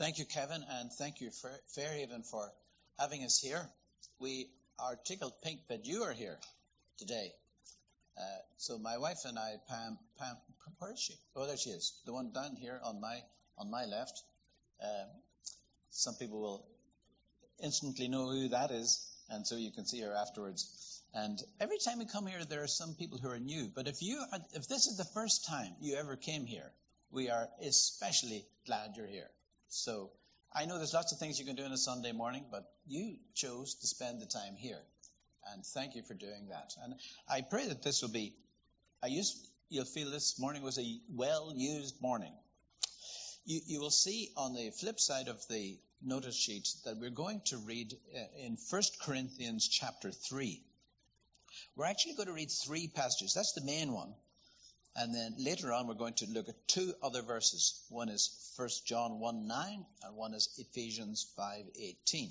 Thank you, Kevin, and thank you, Fairhaven, for having us here. We are tickled pink that you are here today. So my wife and I, Pam, where is she? Oh, there she is, the one down here on my left. Some people will instantly know who that is, and so you can see her afterwards. And every time we come here, there are some people who are new. But if this is the first time you ever came here, we are especially glad you're here. So I know there's lots of things you can do on a Sunday morning, but you chose to spend the time here. And thank you for doing that. And I pray that this will be, you'll feel this morning was a well-used morning. You will see on the flip side of the notice sheet that we're going to read in 1 Corinthians chapter 3. We're actually going to read 3 passages. That's the main one. And then later on, we're going to look at 2 other verses. One is 1 John 1:9, and one is Ephesians 5:18.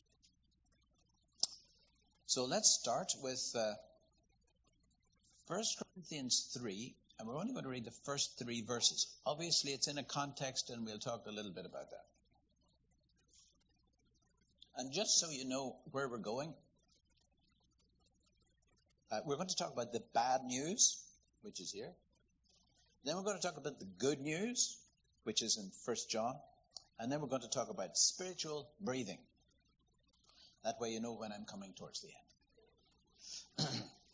So let's start with 1 Corinthians 3, and we're only going to read the first 3 verses. Obviously, it's in a context, and we'll talk a little bit about that. And just so you know where we're going, we're going to talk about the bad news, which is here. Then we're going to talk about the good news, which is in 1 John. And then we're going to talk about spiritual breathing. That way you know when I'm coming towards the end.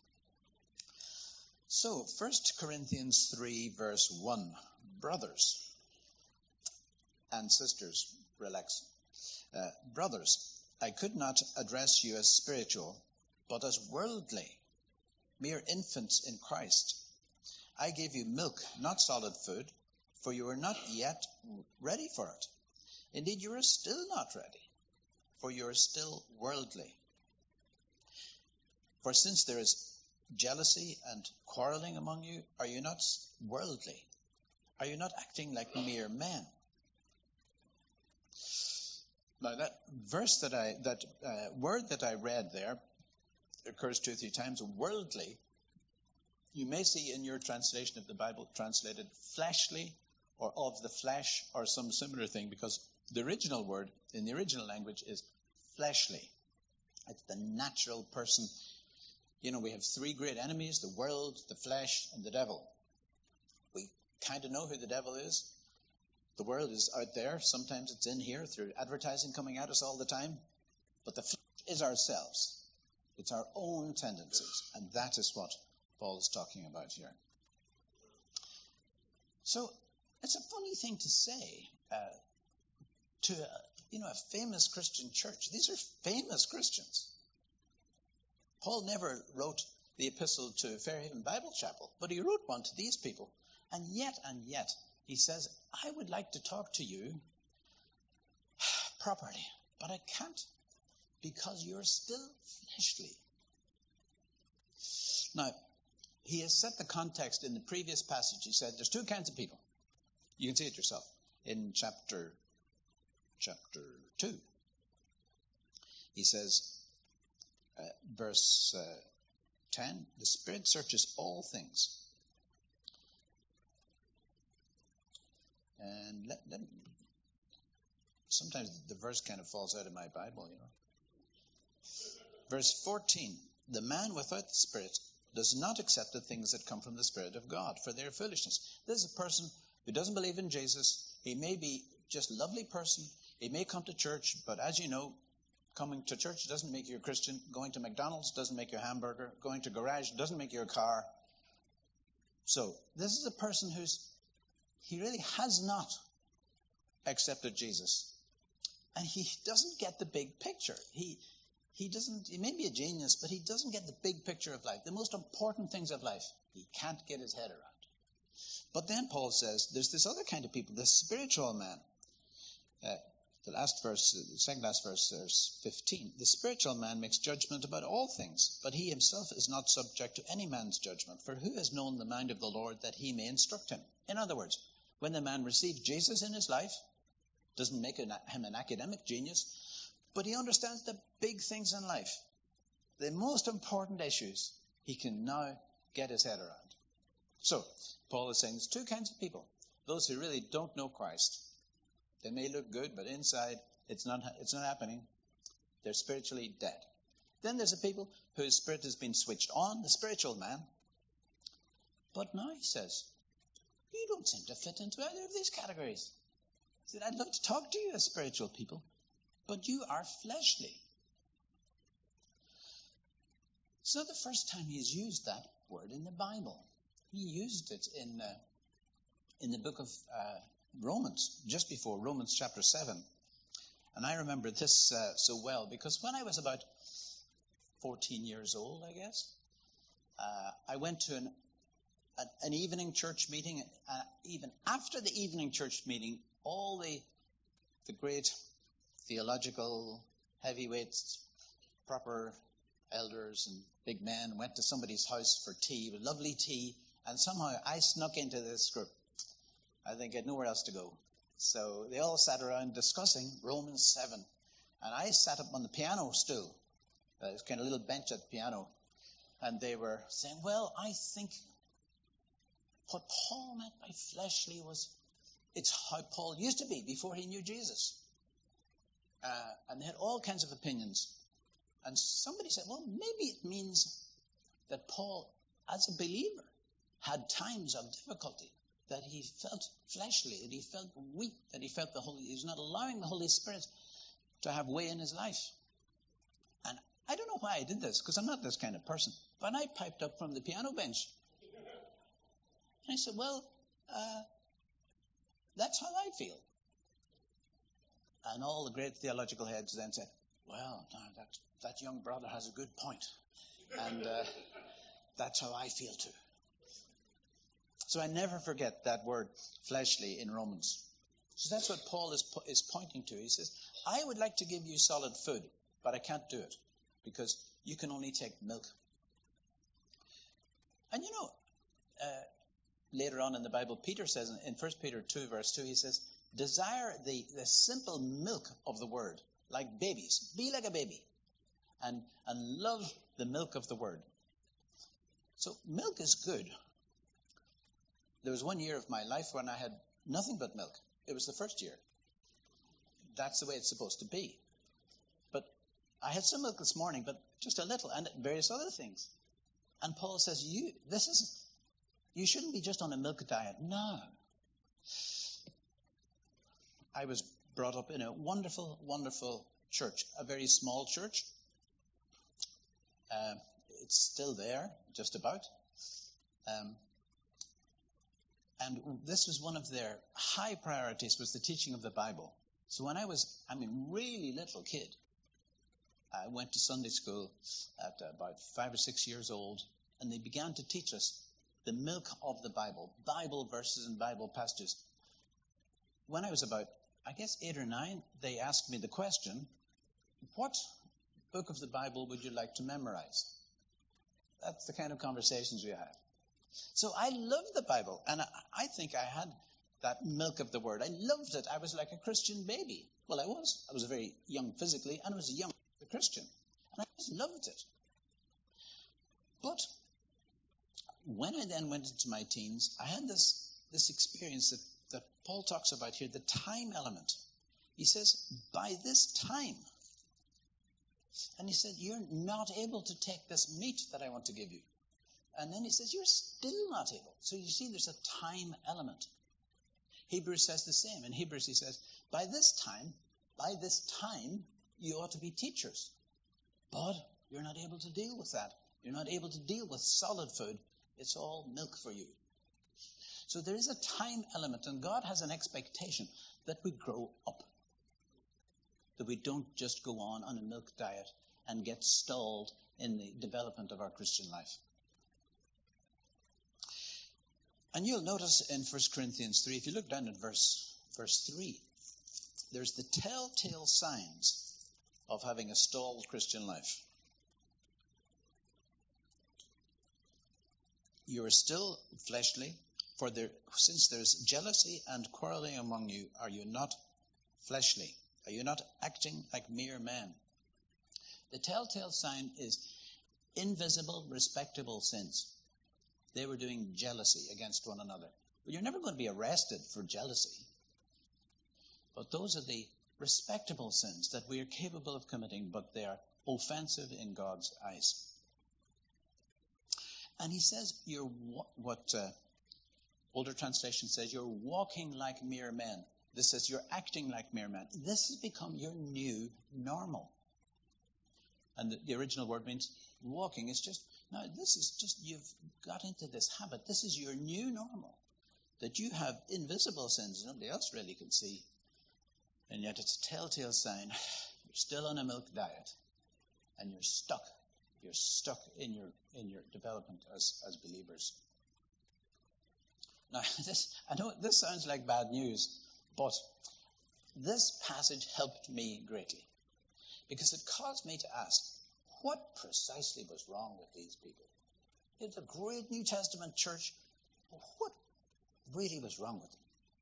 So, 1 Corinthians 3, verse 1. Brothers and sisters, relax. Brothers, I could not address you as spiritual, but as worldly, mere infants in Christ. I gave you milk, not solid food, for you are not yet ready for it. Indeed, you are still not ready, for you are still worldly. For since there is jealousy and quarreling among you, are you not worldly? Are you not acting like mere men? Now that word that I read there occurs 2 or 3 times. Worldly, you may see in your translation of the Bible translated fleshly or of the flesh or some similar thing, because the original word in the original language is fleshly. It's the natural person. You know, we have 3 great enemies: the world, the flesh, and the devil. We kind of know who the devil is. The world is out there. Sometimes it's in here through advertising coming at us all the time. But the flesh is ourselves. It's our own tendencies. And that is what Paul is talking about here. So it's a funny thing to say to a famous Christian church. These are famous Christians. Paul never wrote the epistle to Fairhaven Bible Chapel, but he wrote one to these people. And yet, he says, I would like to talk to you properly, but I can't, because you're still fleshly. Now, he has set the context in the previous passage. He said there's 2 kinds of people. You can see it yourself in chapter 2. He says, verse 10, the Spirit searches all things. And sometimes the verse kind of falls out of my Bible, you know. Verse 14, the man without the Spirit does not accept the things that come from the Spirit of God, for their foolishness. This is a person who doesn't believe in Jesus. He may be just a lovely person. He may come to church, but as you know, coming to church doesn't make you a Christian. Going to McDonald's doesn't make you a hamburger. Going to garage doesn't make you a car. So this is a person he really has not accepted Jesus. And he doesn't get the big picture. He may be a genius, but he doesn't get the big picture of life. The most important things of life, he can't get his head around. But then Paul says, there's this other kind of people, the spiritual man. The second last verse, verse 15. The spiritual man makes judgment about all things, but he himself is not subject to any man's judgment. For who has known the mind of the Lord that he may instruct him? In other words, when the man receives Jesus in his life, doesn't make him an academic genius, but he understands the big things in life, the most important issues, he can now get his head around. So, Paul is saying there's 2 kinds of people. Those who really don't know Christ They may look good, but inside it's not happening. They're spiritually dead. Then there's the people whose spirit has been switched on, the spiritual man. But now he says, you don't seem to fit into either of these categories. He said, I'd love to talk to you as spiritual people, but you are fleshly. It's not the first time he's used that word in the Bible. He used it in the book of Romans, just before Romans chapter 7. And I remember this so well, because when I was about 14 years old, I guess, I went to an evening church meeting. Even after the evening church meeting, all the great theological heavyweights, proper elders and big men went to somebody's house for tea, with lovely tea, and somehow I snuck into this group. I think I had nowhere else to go. So they all sat around discussing Romans 7, and I sat up on the piano stool. There's kind of a little bench at the piano, and they were saying, well, I think what Paul meant by fleshly it's how Paul used to be before he knew Jesus. And they had all kinds of opinions. And somebody said, well, maybe it means that Paul, as a believer, had times of difficulty, that he felt fleshly, that he felt weak, that he was not allowing the Holy Spirit to have way in his life. And I don't know why I did this, because I'm not this kind of person. But I piped up from the piano bench. And I said, well, that's how I feel. And all the great theological heads then said, well, no, that young brother has a good point. And that's how I feel too. So I never forget that word fleshly in Romans. So that's what Paul is pointing to. He says, I would like to give you solid food, but I can't do it because you can only take milk. And later on in the Bible, Peter says in 1 Peter 2, verse 2, he says, desire the simple milk of the word, like babies. Be like a baby and love the milk of the word. So milk is good. There was one year of my life when I had nothing but milk. It was the first year. That's the way it's supposed to be. But I had some milk this morning, but just a little, and various other things. And Paul says, you shouldn't be just on a milk diet. No. I was brought up in a wonderful, wonderful church, a very small church. It's still there, just about. And this was one of their high priorities, was the teaching of the Bible. So when I was, really little kid, I went to Sunday school at about 5 or 6 years old, and they began to teach us the milk of the Bible, Bible verses and Bible passages. When I was about, 8 or 9, they asked me the question, what book of the Bible would you like to memorize? That's the kind of conversations we had. So I loved the Bible, and I think I had that milk of the word. I loved it. I was like a Christian baby. Well, I was. I was very young physically, and I was young as a Christian. And I just loved it. But when I then went into my teens, I had this experience that Paul talks about here, the time element. He says, by this time. And he said, you're not able to take this meat that I want to give you. And then he says, you're still not able. So you see, there's a time element. Hebrews says the same. In Hebrews, he says, by this time, you ought to be teachers. But you're not able to deal with that. You're not able to deal with solid food. It's all milk for you. So there is a time element, and God has an expectation that we grow up. That we don't just go on a milk diet and get stalled in the development of our Christian life. And you'll notice in 1 Corinthians 3, if you look down at verse 3, there's the telltale signs of having a stalled Christian life. You are still fleshly, since there's jealousy and quarreling among you, are you not fleshly? Are you not acting like mere men? The telltale sign is invisible, respectable sins. They were doing jealousy against one another. But you're never going to be arrested for jealousy. But those are the respectable sins that we are capable of committing, but they are offensive in God's eyes. And he says, older translation says, you're walking like mere men. This says you're acting like mere men. This has become your new normal. And the original word means walking. It's just, now this is just, you've got into this habit. This is your new normal. That you have invisible sins nobody else really can see. And yet it's a telltale sign. You're still on a milk diet. And you're stuck. You're stuck in your development as believers. Now, I know this sounds like bad news, but this passage helped me greatly because it caused me to ask, what precisely was wrong with these people? It's a great New Testament church. What really was wrong with them?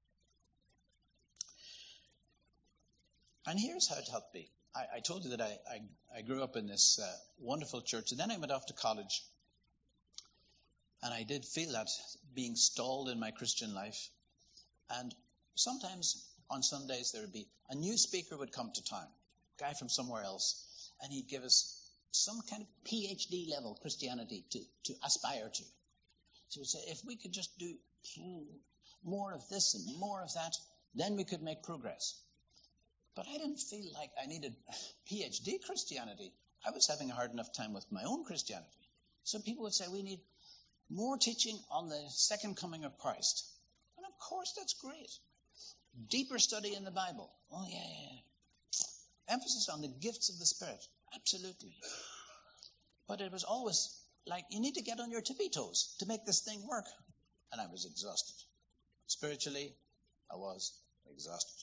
And here's how it helped me. I told you that I grew up in this wonderful church, and then I went off to college. And I did feel that being stalled in my Christian life. And sometimes on Sundays there would be a new speaker would come to town, a guy from somewhere else, and he'd give us some kind of PhD level Christianity to aspire to. So he'd say, if we could just do more of this and more of that, then we could make progress. But I didn't feel like I needed PhD Christianity. I was having a hard enough time with my own Christianity. So people would say, we need more teaching on the second coming of Christ. And of course, that's great. Deeper study in the Bible. Oh, yeah. Emphasis on the gifts of the Spirit. Absolutely. But it was always like, you need to get on your tippy toes to make this thing work. And I was exhausted. Spiritually, I was exhausted.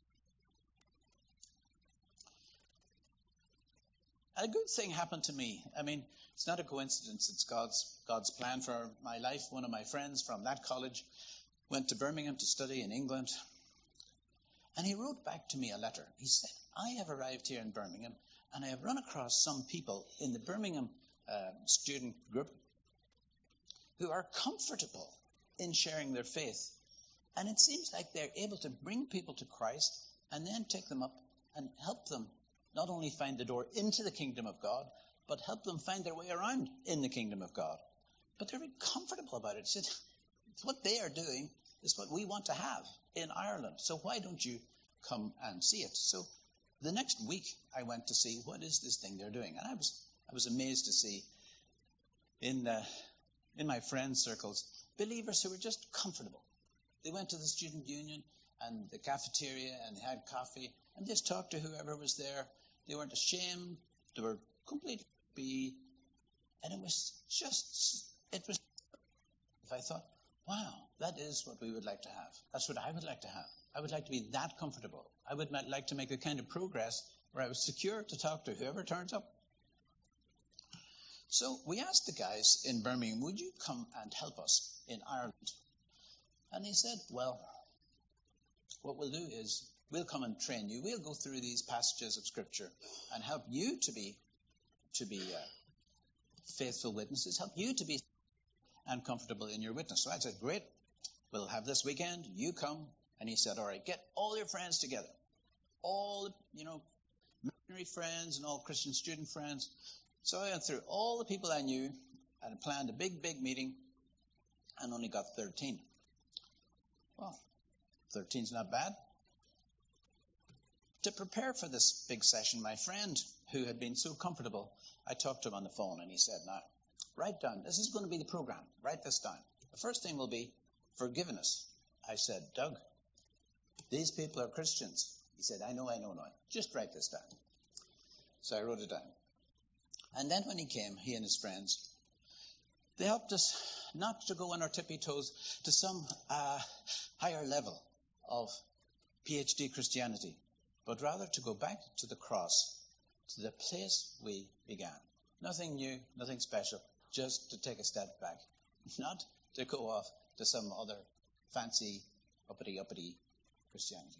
A good thing happened to me. I mean, it's not a coincidence. It's God's plan for my life. One of my friends from that college went to Birmingham to study in England. And he wrote back to me a letter. He said, I have arrived here in Birmingham, and I have run across some people in the Birmingham student group who are comfortable in sharing their faith. And it seems like they're able to bring people to Christ and then take them up and help them not only find the door into the kingdom of God, but help them find their way around in the kingdom of God. But they're very comfortable about it. He said, what they are doing is what we want to have in Ireland. So why don't you come and see it? So the next week I went to see what is this thing they're doing. And I was amazed to see in my friends' circles, believers who were just comfortable. They went to the student union and the cafeteria and they had coffee and just talked to whoever was there. They weren't ashamed. They were completely happy. And it was. I thought, wow, that is what we would like to have. That's what I would like to have. I would like to be that comfortable. I would like to make the kind of progress where I was secure to talk to whoever turns up. So we asked the guys in Birmingham, would you come and help us in Ireland? And they said, well, what we'll do is we'll come and train you. We'll go through these passages of Scripture and help you to be faithful witnesses, help you to be and comfortable in your witness. So I said, great, we'll have this weekend. You come. And he said, all right, get all your friends together. All, missionary friends and all Christian student friends. So I went through all the people I knew and planned a big, big meeting and only got 13. Well, 13's not bad. To prepare for this big session, my friend, who had been so comfortable, I talked to him on the phone and he said, now, write down, this is going to be the program. Write this down. The first thing will be forgiveness. I said, Doug, these people are Christians. He said, I know now. Just write this down. So I wrote it down. And then when he came, he and his friends, they helped us not to go on our tippy toes to some higher level of PhD Christianity, but rather to go back to the cross, to the place we began. Nothing new, nothing special, just to take a step back, not to go off to some other fancy, uppity Christianity.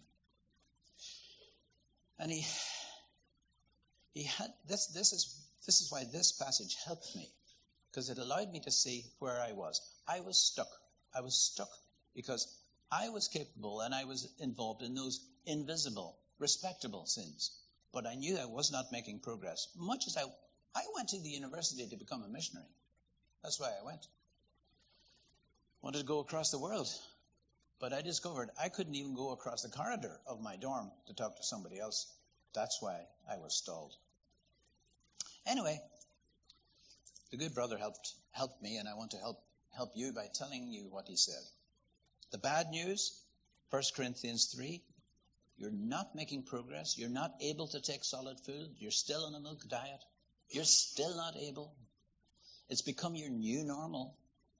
And he had this is why this passage helped me, because it allowed me to see where I was. I was stuck because I was capable and I was involved in those invisible, respectable sins. But I knew I was not making progress. Much as I went to the university to become a missionary. That's why I went. Wanted to go across the world. But I discovered I couldn't even go across the corridor of my dorm to talk to somebody else. That's why I was stalled. Anyway, the good brother helped me, and I want to help you by telling you what he said. The bad news, 1 Corinthians 3, you're not making progress. You're not able to take solid food. You're still on a milk diet. You're still not able. It's become your new normal.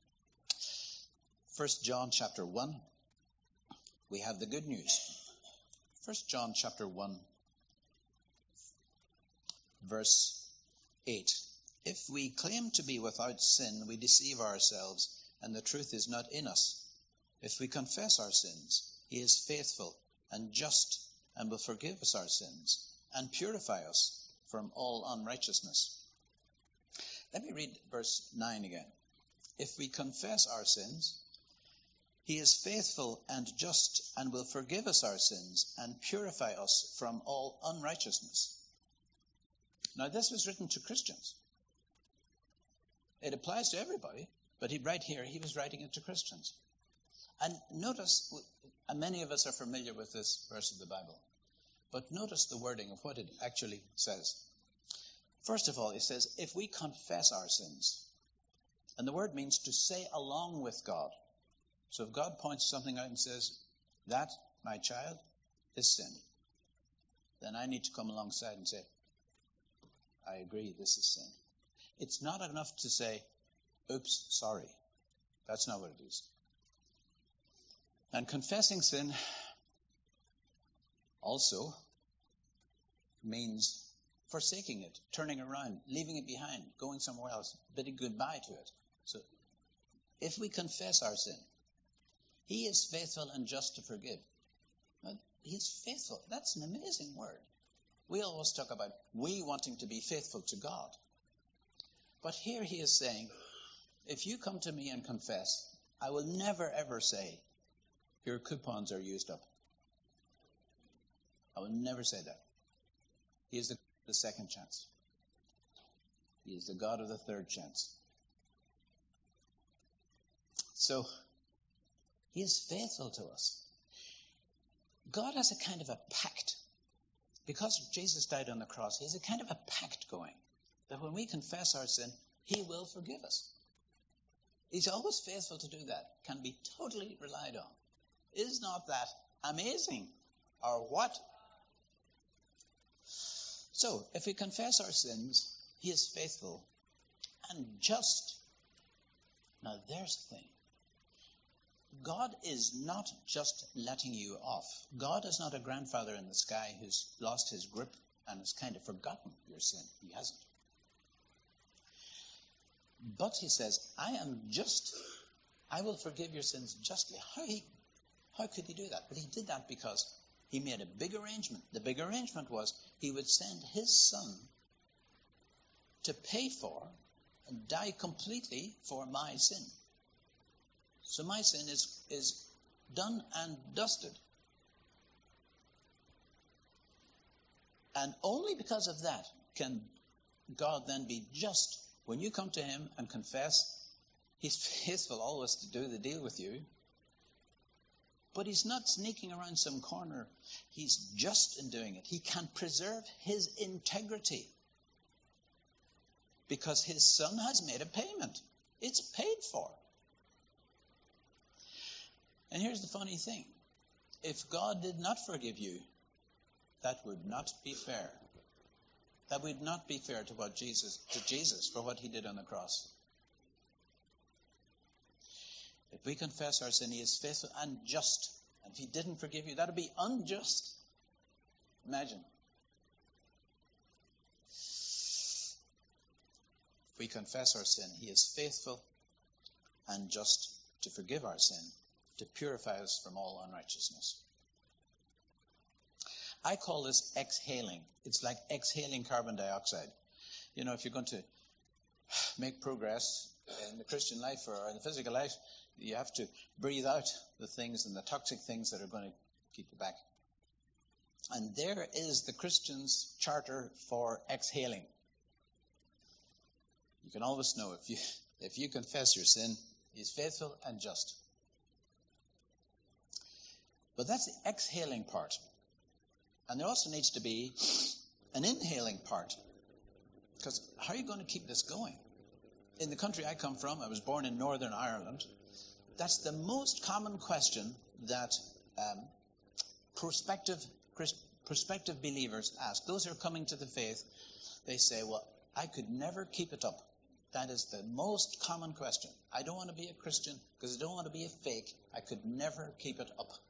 1 John chapter 1, we have the good news. 1 John chapter 1, verse 8. If we claim to be without sin, we deceive ourselves, and the truth is not in us. If we confess our sins, he is faithful and just and will forgive us our sins and purify us from all unrighteousness. Let me read verse 9 again. If we confess our sins, he is faithful and just and will forgive us our sins and purify us from all unrighteousness. Now, this was written to Christians. It applies to everybody, but right here, he was writing it to Christians. And notice, many of us are familiar with this verse of the Bible, but notice the wording of what it actually says. First of all, it says, if we confess our sins, and the word means to say along with God. So if God points something out and says, that, my child, is sin, then I need to come alongside and say, I agree, this is sin. It's not enough to say, oops, sorry. That's not what it is. And confessing sin also means forsaking it, turning around, leaving it behind, going somewhere else, bidding goodbye to it. So if we confess our sin, he is faithful and just to forgive. He's faithful. That's an amazing word. We always talk about we wanting to be faithful to God. But here he is saying, if you come to me and confess, I will never ever say, your coupons are used up. I will never say that. He is the second chance. He is the God of the third chance. So, he is faithful to us. God has a kind of a pact. Because Jesus died on the cross, he has a kind of a pact going. That when we confess our sin, he will forgive us. He's always faithful to do that. Can be totally relied on. Is not that amazing? Or what? So, if we confess our sins, he is faithful and just. Now, there's the thing. God is not just letting you off. God is not a grandfather in the sky who's lost his grip and has kind of forgotten your sin. He hasn't. But he says, I am just. I will forgive your sins justly. How could he do that? Well, he did that because he made a big arrangement. The big arrangement was he would send his son to pay for and die completely for my sin. So my sin is done and dusted. And only because of that can God then be just. When you come to him and confess, he's faithful always to do the deal with you. But he's not sneaking around some corner. He's just in doing it. He can preserve his integrity because his son has made a payment. It's paid for. And here's the funny thing. If God did not forgive you, that would not be fair. That would not be fair to Jesus for what he did on the cross. If we confess our sin, he is faithful and just. And if he didn't forgive you, that would be unjust. Imagine. If we confess our sin, he is faithful and just to forgive our sin, to purify us from all unrighteousness. I call this exhaling. It's like exhaling carbon dioxide. You know, if you're going to make progress in the Christian life or in the physical life, You have to breathe out the things and the toxic things that are going to keep you back. And there is the Christian's charter for exhaling. You can always know if you confess your sin, he's faithful and just. But that's the exhaling part. And there also needs to be an inhaling part. Because how are you going to keep this going? In the country I come from, I was born in Northern Ireland. That's the most common question that prospective believers ask. Those who are coming to the faith, they say, well, I could never keep it up. That is the most common question. I don't want to be a Christian because I don't want to be a fake. I could never keep it up.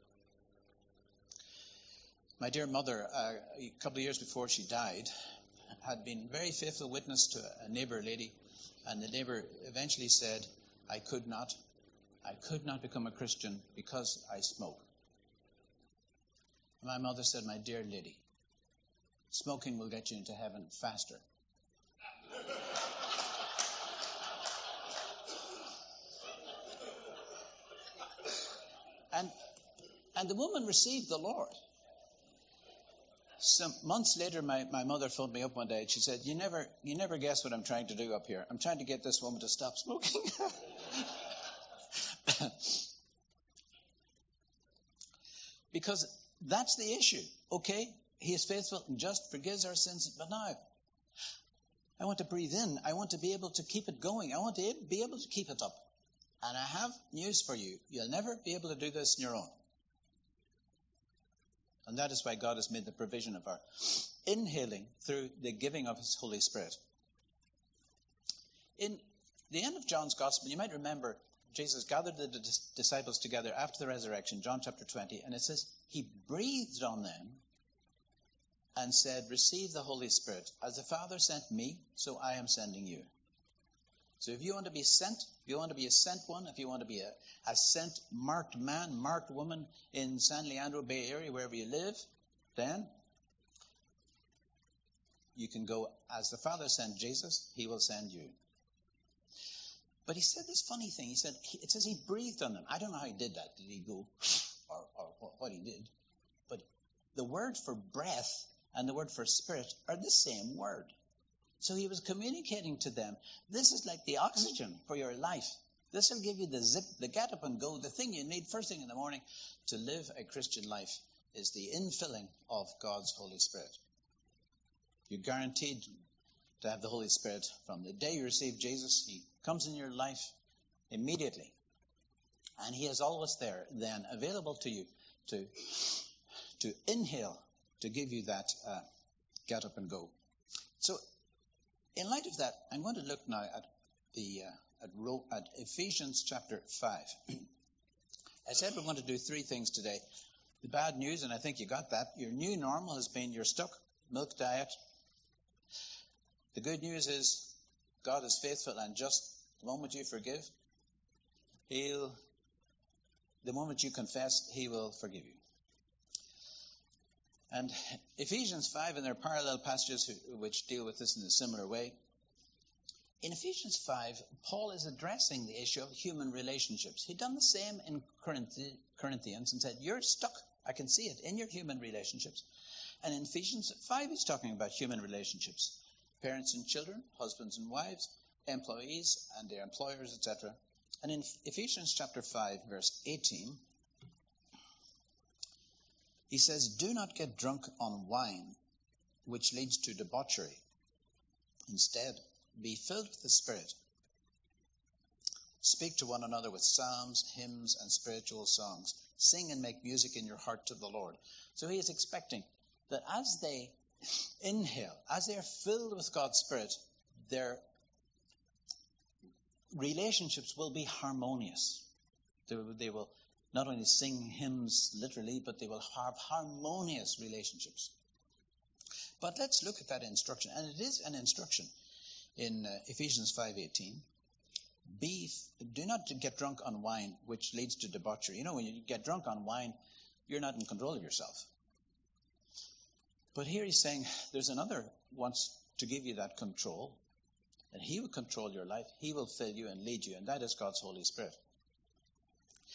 My dear mother, a couple of years before she died, had been very faithful witness to a neighbor lady, and the neighbor eventually said, I could not become a Christian because I smoke. And my mother said, my dear lady, smoking will get you into heaven faster. And the woman received the Lord. Some months later, my mother phoned me up one day. She said, you never guess what I'm trying to do up here. I'm trying to get this woman to stop smoking. Because that's the issue. Okay, he is faithful and just, forgives our sins. But now, I want to breathe in. I want to be able to keep it going. I want to be able to keep it up. And I have news for you. You'll never be able to do this on your own. And that is why God has made the provision of our inhaling through the giving of his Holy Spirit. In the end of John's Gospel, you might remember Jesus gathered the disciples together after the resurrection, John chapter 20, and it says, he breathed on them and said, receive the Holy Spirit. As the Father sent me, so I am sending you. So if you want to be sent, if you want to be a sent one, if you want to be a sent marked man, marked woman in San Leandro Bay Area, wherever you live, then you can go as the Father sent Jesus, he will send you. But he said this funny thing. He said, it says he breathed on them. I don't know how he did that. Did he go, or what he did? But the word for breath and the word for spirit are the same word. So he was communicating to them, this is like the oxygen for your life. This will give you the zip, the get up and go. The thing you need first thing in the morning to live a Christian life is the infilling of God's Holy Spirit. You're guaranteed to have the Holy Spirit from the day you receive Jesus. He comes in your life immediately. And he is always there then available to you to inhale, to give you that get up and go. So in light of that, I'm going to look now at Ephesians chapter 5. I said we're going to do three things today. The bad news, and I think you got that, your new normal has been your stuck milk diet. The good news is God is faithful and just. The moment you forgive, the moment you confess, he will forgive you. And Ephesians 5 and there are parallel passages which deal with this in a similar way. In Ephesians 5, Paul is addressing the issue of human relationships. He'd done the same in Corinthians and said, you're stuck. I can see it in your human relationships. And in Ephesians 5, he's talking about human relationships. Parents and children, husbands and wives, employees and their employers, etc. And in Ephesians chapter 5, verse 18, he says, do not get drunk on wine, which leads to debauchery. Instead, be filled with the Spirit. Speak to one another with psalms, hymns, and spiritual songs. Sing and make music in your heart to the Lord. So he is expecting that as they inhale, as they are filled with God's Spirit, their relationships will be harmonious. They will not only sing hymns literally, but they will have harmonious relationships. But let's look at that instruction. And it is an instruction in Ephesians 5:18. Do not get drunk on wine, which leads to debauchery. You know, when you get drunk on wine, you're not in control of yourself. But here he's saying there's another wants to give you that control. And he will control your life. He will fill you and lead you. And that is God's Holy Spirit.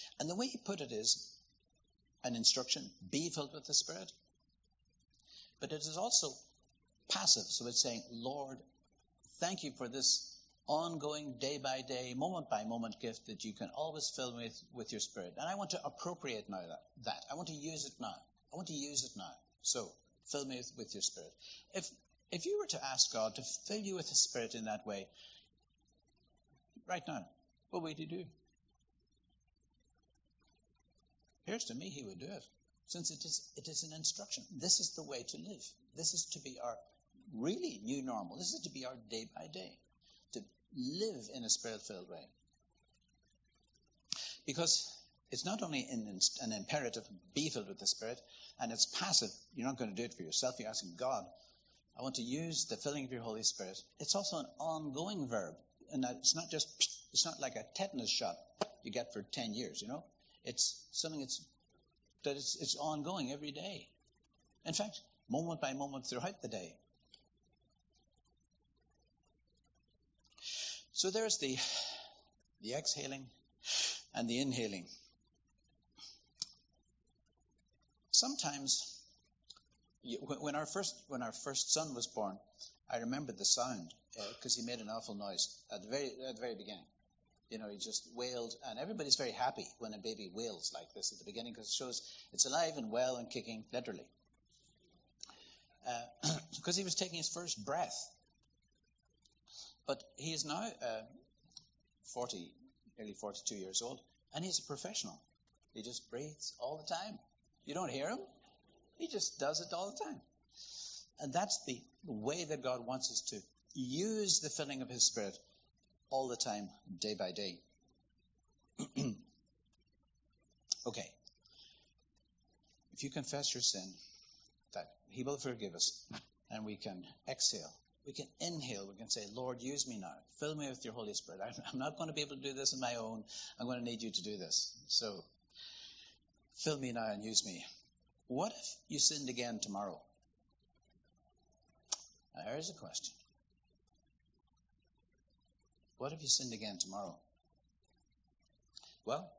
And the way he put it is an instruction, be filled with the Spirit. But it is also passive. So it's saying, Lord, thank you for this ongoing, day by day, moment by moment gift that you can always fill me with your Spirit. And I want to appropriate now that. I want to use it now. I want to use it now. So fill me with your Spirit. If you were to ask God to fill you with His Spirit in that way, right now, what would He do? Here's to me, He would do it. Since it is an instruction. This is the way to live. This is to be our really new normal. This is to be our day by day. To live in a Spirit-filled way. Because it's not only an imperative, be filled with the Spirit, and it's passive. You're not going to do it for yourself. You're asking God, I want to use the filling of your Holy Spirit. It's also an ongoing verb. And it's not like a tetanus shot you get for 10 years, you know. It's something it's ongoing every day. In fact, moment by moment throughout the day. So there's the exhaling and the inhaling. Sometimes, when our first son was born, I remember the sound because he made an awful noise at the very beginning. You know, he just wailed, and everybody's very happy when a baby wails like this at the beginning because it shows it's alive and well and kicking, literally. Because he was taking his first breath. But he is now nearly 42 years old, and he's a professional. He just breathes all the time. You don't hear him. He just does it all the time. And that's the way that God wants us to use the filling of His Spirit all the time, day by day. Okay. If you confess your sin, that He will forgive us, and we can exhale. We can inhale. We can say, Lord, use me now. Fill me with your Holy Spirit. I'm not going to be able to do this on my own. I'm going to need you to do this. So, fill me now and use me. What if you sinned again tomorrow? Now, here's a question. What if you sinned again tomorrow? Well,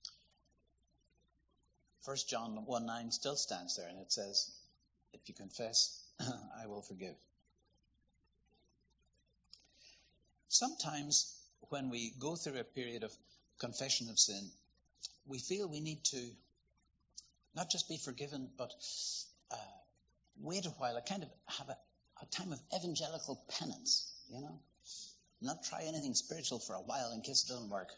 1 John 1:9 still stands there, and it says, if you confess, I will forgive. Sometimes when we go through a period of confession of sin, we feel we need to not just be forgiven, but wait a while, kind of have a time of evangelical penance, you know? Not try anything spiritual for a while in case it doesn't work.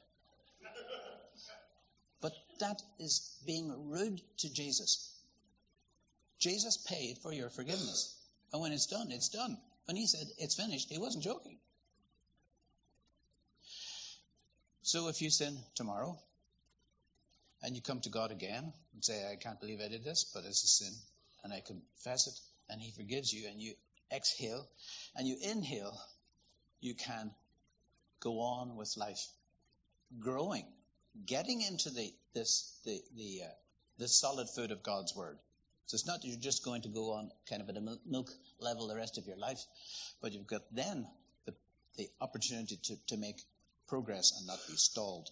But that is being rude to Jesus. Jesus paid for your forgiveness. And when it's done, it's done. When He said it's finished, He wasn't joking. So if you sin tomorrow, and you come to God again and say, I can't believe I did this, but it's a sin, and I confess it, and He forgives you, and you exhale, and you inhale, you can go on with life, growing, getting into the solid food of God's Word. So it's not that you're just going to go on kind of at a milk level the rest of your life, but you've got then the opportunity to make progress and not be stalled.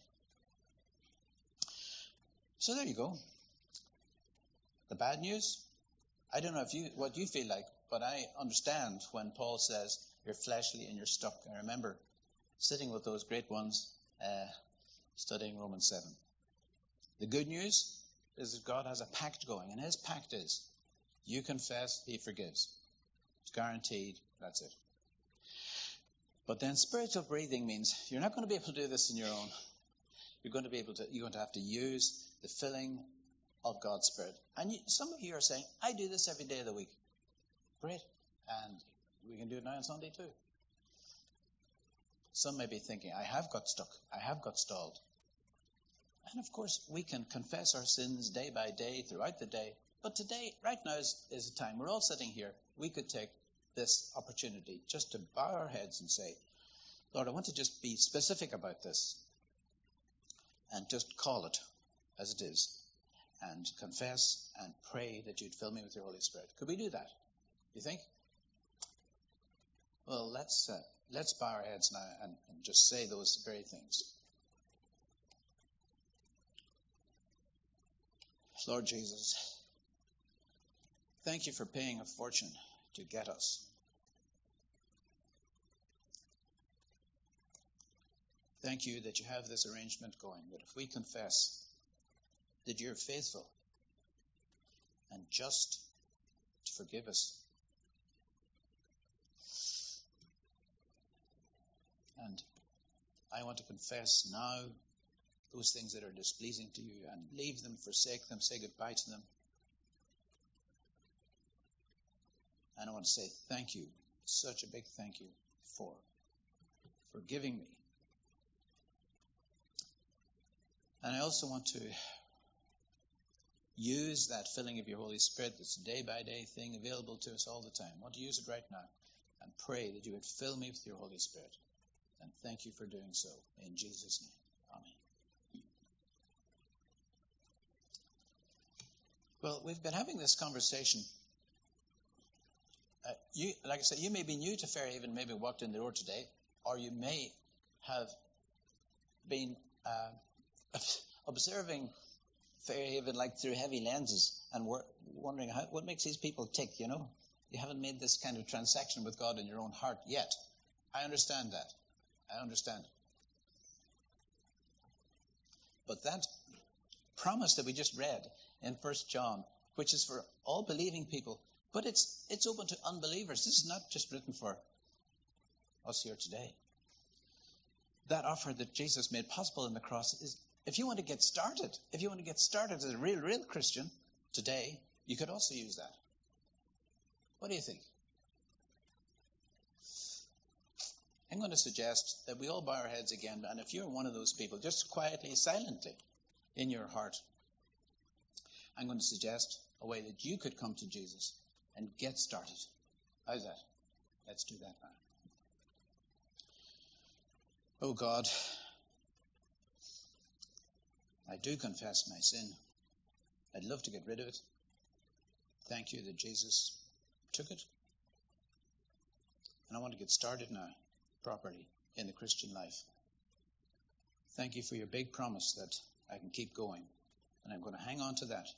So there you go. The bad news, I don't know what you feel like, but I understand when Paul says you're fleshly and you're stuck. I remember sitting with those great ones studying Romans 7. The good news is that God has a pact going, and His pact is you confess, He forgives. It's guaranteed. That's it. But then spiritual breathing means you're not going to be able to do this on your own. You're going to have to use the filling of God's Spirit. And some of you are saying, I do this every day of the week. Great. And we can do it now on Sunday too. Some may be thinking, I have got stuck. I have got stalled. And of course, we can confess our sins day by day throughout the day. But today, right now is a time. We're all sitting here. We could take this opportunity just to bow our heads and say, Lord, I want to just be specific about this. And just call it as it is. And confess and pray that you'd fill me with your Holy Spirit. Could we do that? You think? Well, let's bow our heads now and just say those very things. Lord Jesus, thank you for paying a fortune to get us. Thank you that you have this arrangement going, that if we confess that you're faithful and just to forgive us, and I want to confess now those things that are displeasing to you and leave them, forsake them, say goodbye to them. And I want to say thank you, such a big thank you for forgiving me. And I also want to use that filling of your Holy Spirit that's a day-by-day thing available to us all the time. I want to use it right now and pray that you would fill me with your Holy Spirit. And thank you for doing so. In Jesus' name. Amen. Well, we've been having this conversation. Like I said, you may be new to Fairhaven, maybe walked in the door today, or you may have been observing Fairhaven like through heavy lenses and wondering what makes these people tick, you know. You haven't made this kind of transaction with God in your own heart yet. I understand that. I understand. But that promise that we just read in 1 John, which is for all believing people, but it's open to unbelievers. This is not just written for us here today. That offer that Jesus made possible in the cross is, if you want to get started as a real Christian today, you could also use that. What do you think? I'm going to suggest that we all bow our heads again, and if you're one of those people, just quietly, silently, in your heart, I'm going to suggest a way that you could come to Jesus and get started. How's that? Let's do that now. Oh God, I do confess my sin. I'd love to get rid of it. Thank you that Jesus took it. And I want to get started now, properly, in the Christian life. Thank you for your big promise that I can keep going. And I'm going to hang on to that.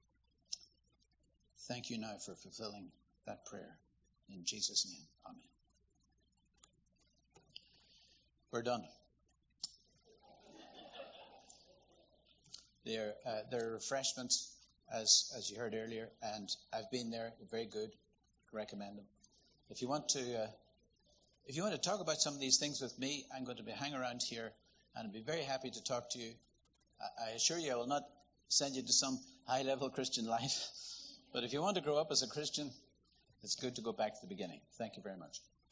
Thank you now for fulfilling that prayer. In Jesus' name, amen. We're done. There are refreshments, as you heard earlier, and I've been there. They're very good. Recommend them. If you want to talk about some of these things with me, I'm going to hang around here, and I'd be very happy to talk to you. I assure you, I will not send you to some high-level Christian life. But if you want to grow up as a Christian, it's good to go back to the beginning. Thank you very much.